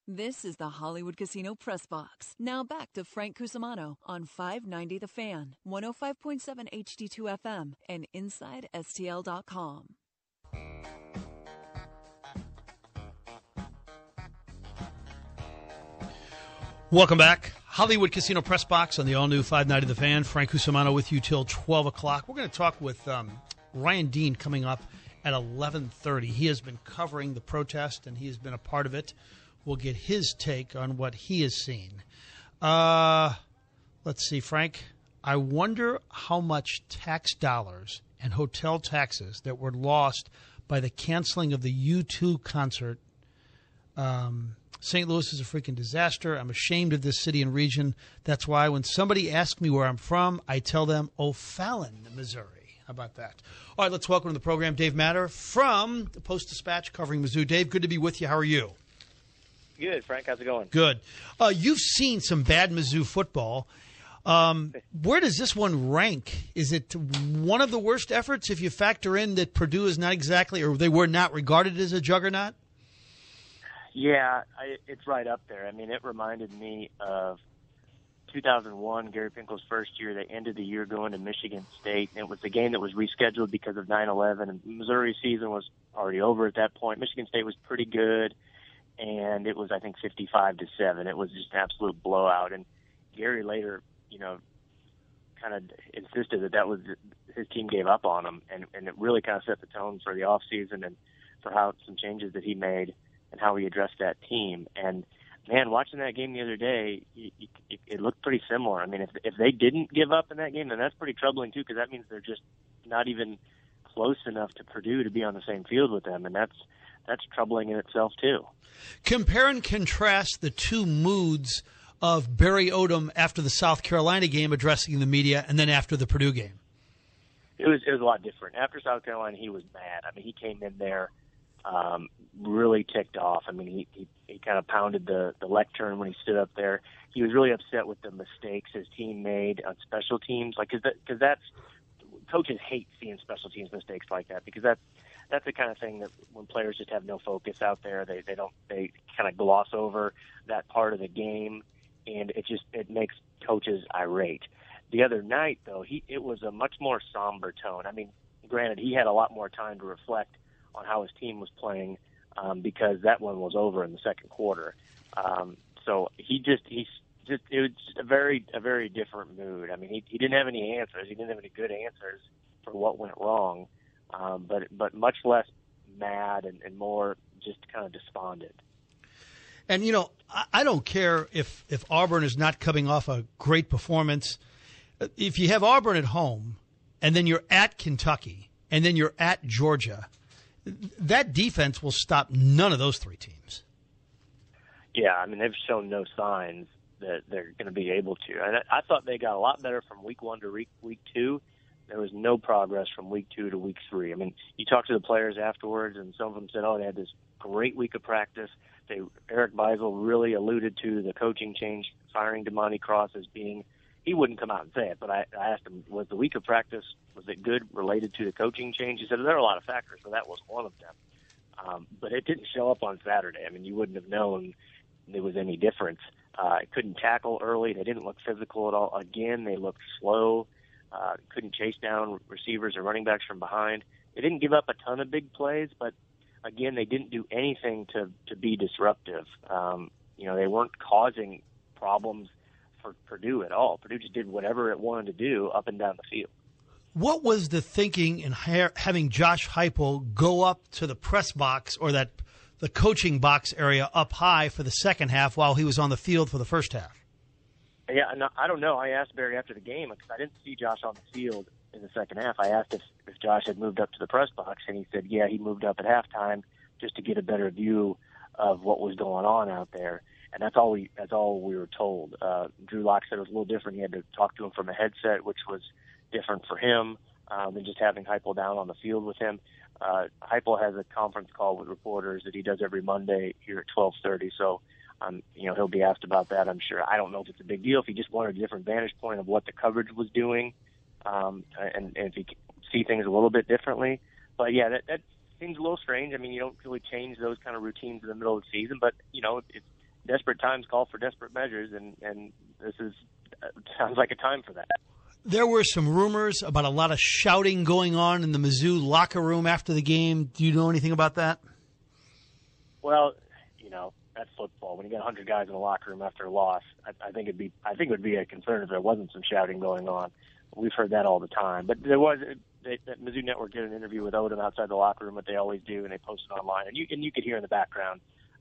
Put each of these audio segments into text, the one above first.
This is the Hollywood Casino Press Box. Now back to Frank Cusimano on 590 The Fan, 105.7 HD2 FM, and InsideSTL.com. Welcome back. Hollywood Casino Press Box on the all-new 590 The Fan. Frank Cusimano with you till 12 o'clock. We're going to talk with Ryan Dean coming up at 11:30. He has been covering the protest, and he has been a part of it. We'll get his take on what he has seen. Let's see, Frank. I wonder how much tax dollars and hotel taxes that were lost by the canceling of the U2 concert. St. Louis is a freaking disaster. I'm ashamed of this city and region. That's why when somebody asks me where I'm from, I tell them O'Fallon, Missouri. How about that? All right, let's welcome to the program Dave Matter from the Post-Dispatch covering Mizzou. Dave, good to be with you. How are you? Good, Frank. How's it going? Good. You've seen some bad Mizzou football. Where does this one rank? Is it one of the worst efforts if you factor in that Purdue is not exactly, or they were not regarded as a juggernaut? Yeah, it's right up there. I mean, it reminded me of 2001, Gary Pinkel's first year. They ended the year going to Michigan State, and it was the game that was rescheduled because of 9/11. And Missouri's season was already over at that point. Michigan State was pretty good, and it was, I think, 55-7. It was just an absolute blowout. And Gary later, kind of insisted that was his team gave up on him, and it really kind of set the tone for the offseason and for how some changes that he made and how he addressed that team. And, man, watching that game the other day, it looked pretty similar. I mean, if they didn't give up in that game, then that's pretty troubling, too, because that means they're just not even close enough to Purdue to be on the same field with them, and that's troubling in itself, too. Compare and contrast the two moods of Barry Odom after the South Carolina game addressing the media and then after the Purdue game. It was a lot different. After South Carolina, he was mad. I mean, he came in there really ticked off. I mean, he kind of pounded the lectern when he stood up there. He was really upset with the mistakes his team made on special teams, because that's coaches hate seeing special teams mistakes like that, because that's the kind of thing that when players just have no focus out there, they kind of gloss over that part of the game, and it makes coaches irate. The other night, though, it was a much more somber tone. I mean, granted, he had a lot more time to reflect on how his team was playing because that one was over in the second quarter. So it was just a very different mood. I mean, he didn't have any answers. He didn't have any good answers for what went wrong, but much less mad and more just kind of despondent. And, I don't care if Auburn is not coming off a great performance. If you have Auburn at home and then you're at Kentucky and then you're at Georgia, that defense will stop none of those three teams. Yeah, I mean, they've shown no signs that they're going to be able to. And I thought they got a lot better from week 1 to week 2. There was no progress from week 2 to week 3. I mean, you talk to the players afterwards, and some of them said, they had this great week of practice. Eric Beisel really alluded to the coaching change, firing Damani Cross as being, he wouldn't come out and say it, but I asked him, was the week of practice, was it good related to the coaching change? He said there are a lot of factors, but that was one of them. But it didn't show up on Saturday. I mean, you wouldn't have known there was any difference. Couldn't tackle early. They didn't look physical at all. Again, they looked slow. Couldn't chase down receivers or running backs from behind. They didn't give up a ton of big plays, but, again, they didn't do anything to be disruptive. They weren't causing problems for Purdue at all. Purdue just did whatever it wanted to do up and down the field. What was the thinking in having Josh Heupel go up to the press box or the coaching box area up high for the second half while he was on the field for the first half? Yeah, no, I don't know. I asked Barry after the game because I didn't see Josh on the field in the second half. I asked if Josh had moved up to the press box, and he said, yeah, he moved up at halftime just to get a better view of what was going on out there. And that's all we were told. Drew Lock said it was a little different. He had to talk to him from a headset, which was different for him than just having Heupel down on the field with him. Heupel has a conference call with reporters that he does every Monday here at 12:30. So, he'll be asked about that, I'm sure. I don't know if it's a big deal, if he just wanted a different vantage point of what the coverage was doing, and if he could see things a little bit differently. But, yeah, that seems a little strange. I mean, you don't really change those kind of routines in the middle of the season, but, desperate times call for desperate measures, and this is sounds like a time for that. There were some rumors about a lot of shouting going on in the Mizzou locker room after the game. Do you know anything about that? Well, that's football. When you get 100 guys in the locker room after a loss, I think it would be a concern if there wasn't some shouting going on. We've heard that all the time. But there was that Mizzou Network did an interview with Odom outside the locker room, what they always do, and they posted online. And you could hear in the background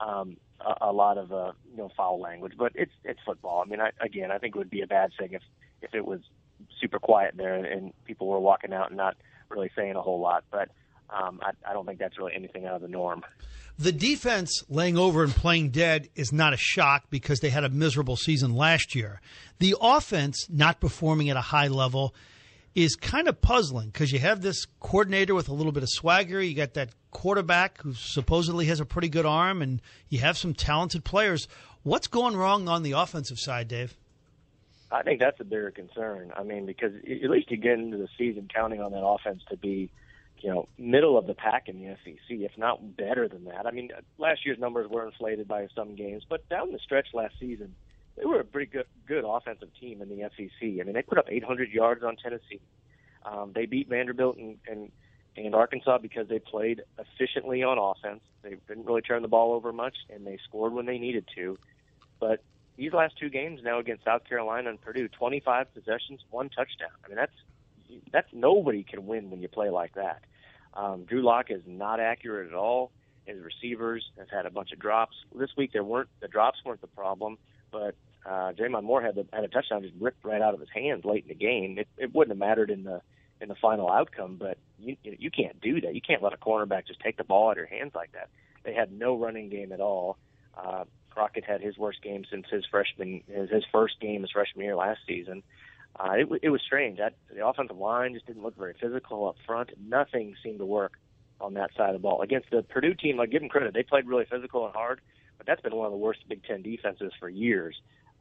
a lot of foul language. But it's football. I mean, I think it would be a bad thing if it was super quiet there and people were walking out and not really saying a whole lot. But I don't think that's really anything out of the norm. The defense laying over and playing dead is not a shock because they had a miserable season last year. The offense not performing at a high level is kind of puzzling because you have this coordinator with a little bit of swagger. You got that quarterback who supposedly has a pretty good arm, and you have some talented players. What's going wrong on the offensive side, Dave? I think that's a bigger concern. I mean, because at least you get into the season counting on that offense to be middle of the pack in the SEC, if not better than that. I mean, last year's numbers were inflated by some games, but down the stretch last season, they were a pretty good offensive team in the SEC. I mean, they put up 800 yards on Tennessee. They beat Vanderbilt and Arkansas because they played efficiently on offense. They didn't really turn the ball over much, and they scored when they needed to. But these last two games now against South Carolina and Purdue, 25 possessions, 1 touchdown. I mean, that's nobody can win when you play like that. Drew Lock is not accurate at all. His receivers have had a bunch of drops. This week the drops weren't the problem, but Jamon Moore had a touchdown just ripped right out of his hands late in the game. It wouldn't have mattered in the final outcome, but you can't do that. You can't let a cornerback just take the ball out of your hands like that. They had no running game at all. Crockett had his worst game since his first game his freshman year last season. It was strange. The offensive line just didn't look very physical up front. Nothing seemed to work on that side of the ball. Against the Purdue team, I give them credit. They played really physical and hard, but that's been one of the worst Big Ten defenses for years.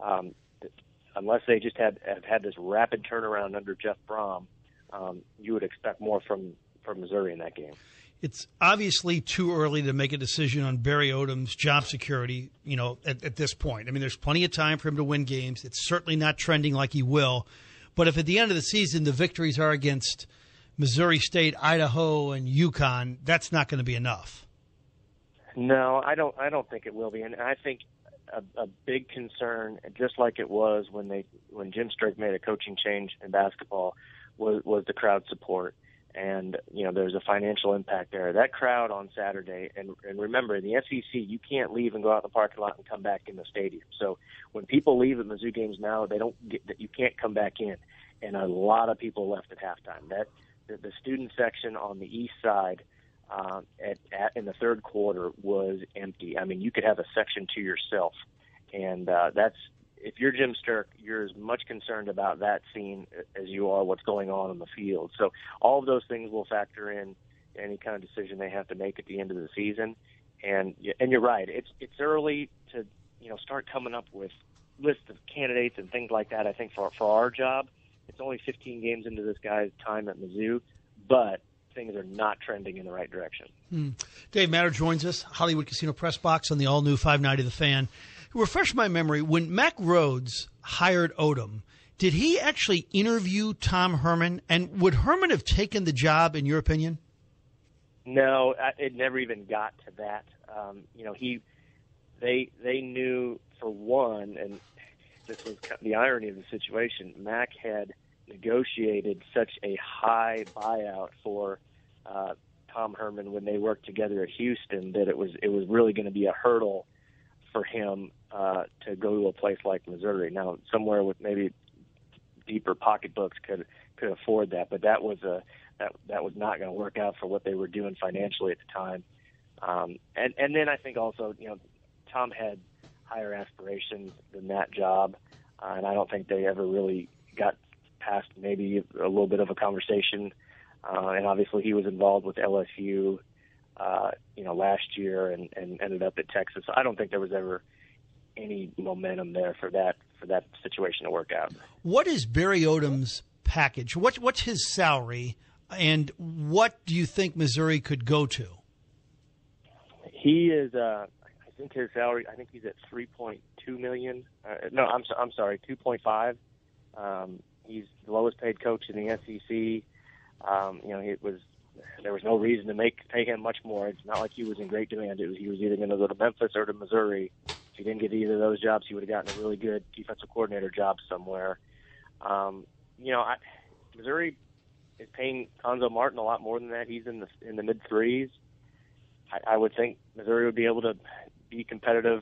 Unless they just have had this rapid turnaround under Jeff Brom, you would expect more from Missouri in that game. It's obviously too early to make a decision on Barry Odom's job security, at this point. I mean, there's plenty of time for him to win games. It's certainly not trending like he will. But if at the end of the season the victories are against Missouri State, Idaho, and UConn, that's not going to be enough. No, I don't think it will be. And I think a big concern, just like it was when Jim Strick made a coaching change in basketball, was the crowd support. And, there's a financial impact there. That crowd on Saturday, and remember, in the SEC, you can't leave and go out in the parking lot and come back in the stadium. So when people leave at Mizzou games now, you can't come back in. And a lot of people left at halftime. The student section on the east side in the third quarter was empty. I mean, you could have a section to yourself. And if you're Jim Sterk, you're as much concerned about that scene as you are what's going on the field. So all of those things will factor in any kind of decision they have to make at the end of the season. And you're right. It's early to start coming up with lists of candidates and things like that. I think for our job, it's only 15 games into this guy's time at Mizzou, but things are not trending in the right direction. Dave Matter joins us, Hollywood Casino Press Box on the all-new 590 The Fan. Refresh my memory, when Mack Rhoades hired Odom, did he actually interview Tom Herman? And would Herman have taken the job, in your opinion? No, it never even got to that. They knew, for one, and this was the irony of the situation, Mack had negotiated such a high buyout for Tom Herman when they worked together at Houston that it was really going to be a hurdle for him to go to a place like Missouri. Now, somewhere with maybe deeper pocketbooks could afford that, but that was not going to work out for what they were doing financially at the time. And then I think also, Tom had higher aspirations than that job, and I don't think they ever really got past maybe a little bit of a conversation. And obviously, he was involved with LSU. Last year and ended up at Texas. I don't think there was ever any momentum there for that situation to work out. What is Barry Odom's package? What's his salary, and what do you think Missouri could go to? He is, I think his salary. I think he's at $3.2 million. No, I'm sorry, 2.5. He's the lowest paid coach in the SEC. There was no reason to pay him much more. It's not like he was in great demand. He was either going to go to Memphis or to Missouri. If he didn't get either of those jobs, he would have gotten a really good defensive coordinator job somewhere. Missouri is paying Cuonzo Martin a lot more than that. He's in the mid threes. I would think Missouri would be able to be competitive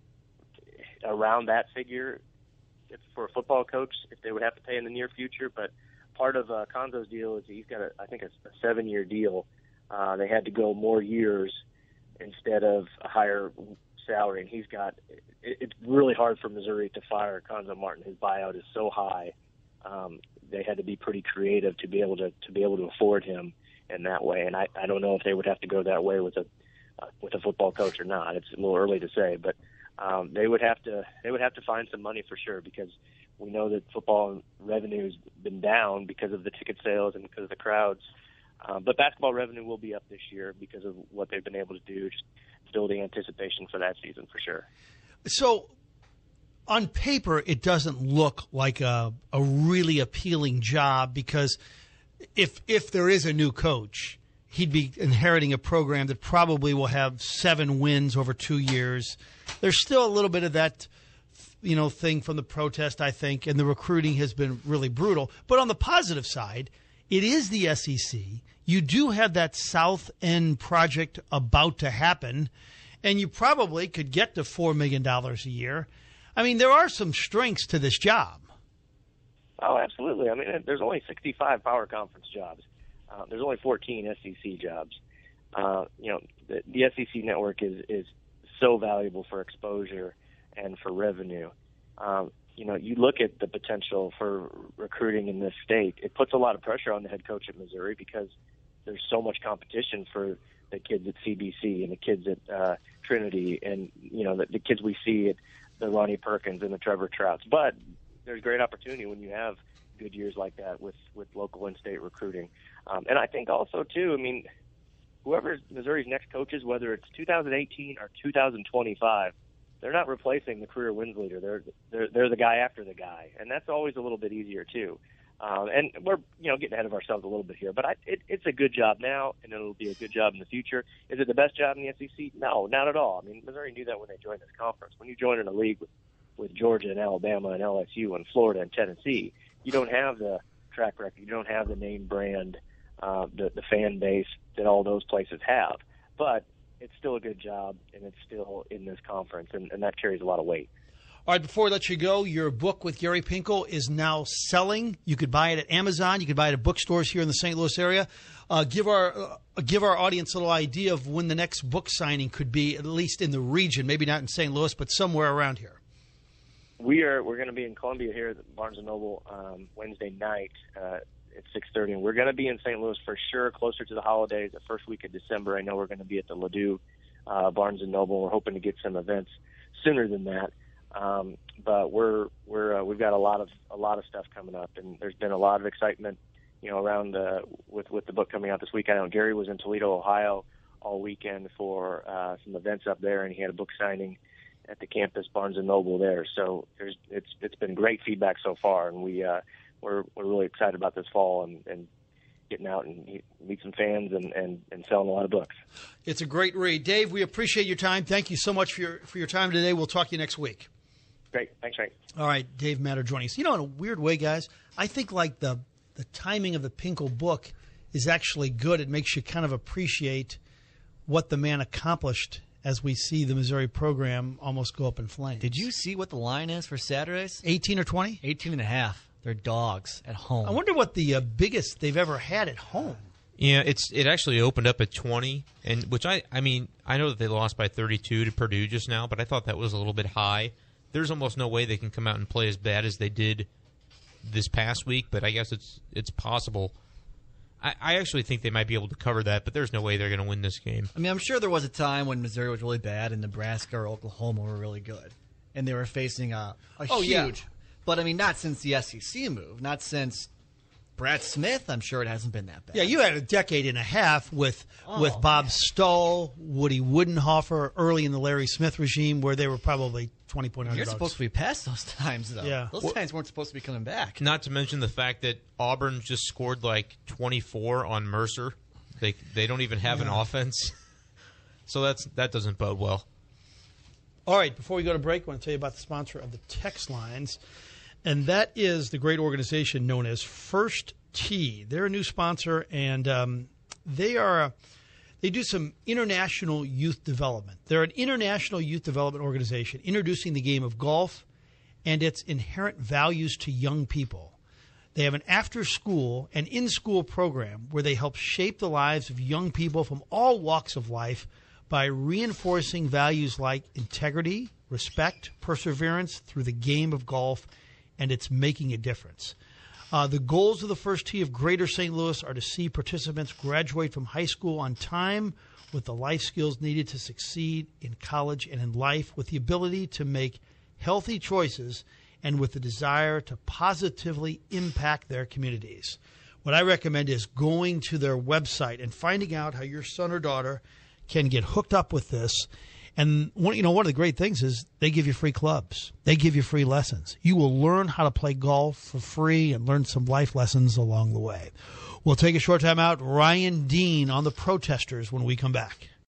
around that figure for a football coach if they would have to pay in the near future. But part of Cuonzo's deal is he's got, I think, a 7-year deal. They had to go more years instead of a higher salary, and it's really hard for Missouri to fire Cuonzo Martin. His buyout is so high. They had to be pretty creative to be able to afford him in that way. And I don't know if they would have to go that way with a football coach or not. It's a little early to say, but they would have to find some money for sure, because we know that football revenue's been down because of the ticket sales and because of the crowds. But basketball revenue will be up this year because of what they've been able to do, just building anticipation for that season for sure. So on paper, it doesn't look like a really appealing job, because if there is a new coach, he'd be inheriting a program that probably will have 7 wins over 2 years. There's still a little bit of that, thing from the protest, I think, and the recruiting has been really brutal. But on the positive side, it is the SEC. You do have that South End project about to happen, and you probably could get to $4 million a year. I mean, there are some strengths to this job. Oh, absolutely. I mean, there's only 65 Power Conference jobs. There's only 14 SEC jobs. The SEC network is so valuable for exposure and for revenue. You look at the potential for recruiting in this state. It puts a lot of pressure on the head coach at Missouri because there's so much competition for the kids at CBC and the kids at Trinity and, the kids we see at the Ronnie Perkins and the Trevor Trouts. But there's great opportunity when you have good years like that with local in-state recruiting. And I think also, too, whoever Missouri's next coach is, whether it's 2018 or 2025, they're not replacing the career wins leader. They're the guy after the guy, and that's always a little bit easier too. And we're getting ahead of ourselves a little bit here, but it's a good job now, and it'll be a good job in the future. Is it the best job in the SEC? No, not at all. I mean, Missouri knew that when they joined this conference. When you join in a league with Georgia and Alabama and LSU and Florida and Tennessee, you don't have the track record, you don't have the name brand, the fan base that all those places have. But it's still a good job, and it's still in this conference, and that carries a lot of weight. All right, before we let you go, your book with Gary Pinkel is now selling. You could buy it at Amazon. You could buy it at bookstores here in the St. Louis area. Give our audience a little idea of when the next book signing could be, at least in the region, maybe not in St. Louis, but somewhere around here. We're going to be in Columbia here at Barnes & Noble Wednesday night at 6:30, and we're going to be in St. Louis for sure closer to the holidays, the first week of December. I know we're going to be at the Ladue Barnes & Noble. We're hoping to get some events sooner than that. But we've got a lot of stuff coming up, and there's been a lot of excitement, around with the book coming out this week. I know Gary was in Toledo, Ohio, all weekend for some events up there, and he had a book signing at the campus Barnes & Noble there. So it's been great feedback so far, and we're really excited about this fall and getting out and meet some fans and selling a lot of books. It's a great read. Dave, we appreciate your time. Thank you so much for your time today. We'll talk to you next week. Great. Thanks, Frank. All right, Dave Matter joining us. In a weird way, guys, I think like the timing of the Pinkel book is actually good. It makes you kind of appreciate what the man accomplished as we see the Missouri program almost go up in flames. Did you see what the line is for Saturdays? 18 or 20? 18.5. They're dogs at home. I wonder what the biggest they've ever had at home. Yeah, it actually opened up at 20, and which I know that they lost by 32 to Purdue just now, but I thought that was a little bit high. There's almost no way they can come out and play as bad as they did this past week, but I guess it's possible. I actually think they might be able to cover that, but there's no way they're going to win this game. I mean, I'm sure there was a time when Missouri was really bad and Nebraska or Oklahoma were really good, and they were facing a huge. Yeah. But I mean, not since the SEC move, not since Brad Smith, I'm sure it hasn't been that bad. Yeah, you had a decade and a half with Bob Stoll, Woody Woodenhofer, early in the Larry Smith regime, where they were probably 20-point underdogs. You're supposed to be past those times, though. Yeah. Those times weren't supposed to be coming back. Not to mention the fact that Auburn just scored like 24 on Mercer. They don't even have an offense. So that doesn't bode well. All right, before we go to break, I want to tell you about the sponsor of the text lines, and that is the great organization known as First Tee. They're a new sponsor, and they do some international youth development. They're an international youth development organization introducing the game of golf and its inherent values to young people. They have an after-school and in-school program where they help shape the lives of young people from all walks of life by reinforcing values like integrity, respect, perseverance through the game of golf, and it's making a difference. The goals of the First Tee of Greater St. Louis are to see participants graduate from high school on time with the life skills needed to succeed in college and in life, with the ability to make healthy choices and with the desire to positively impact their communities. What I recommend is going to their website and finding out how your son or daughter can get hooked up with this. And one of the great things is they give you free clubs. They give you free lessons. You will learn how to play golf for free and learn some life lessons along the way. We'll take a short time out. Ryan Dean on the protesters when we come back.